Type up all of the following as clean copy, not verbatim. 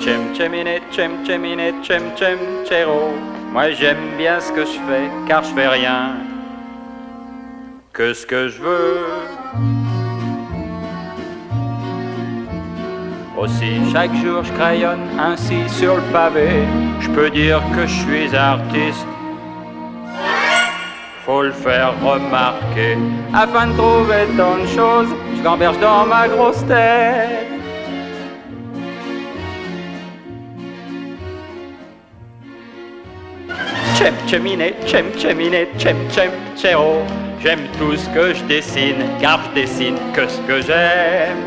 Tchem tcheminet, tchem tcheminet, tchem tchem tchéro. Moi j'aime bien ce que je fais, car je fais rien que ce que je veux. Aussi chaque jour je crayonne ainsi sur le pavé. Je peux dire que je suis artiste. Faut le faire remarquer. Afin de trouver tant de choses, je gamberge dans ma grosse tête. Tchem tcheminet, tchem tcheminet, tchem tchem tchéro. J'aime tout ce que je dessine, car je dessine que ce que j'aime.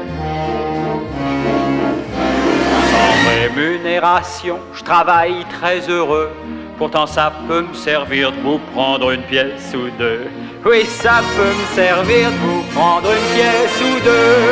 Sans rémunération, je travaille très heureux. Pourtant ça peut me servir de vous prendre une pièce ou deux. Oui, ça peut me servir de vous prendre une pièce ou deux.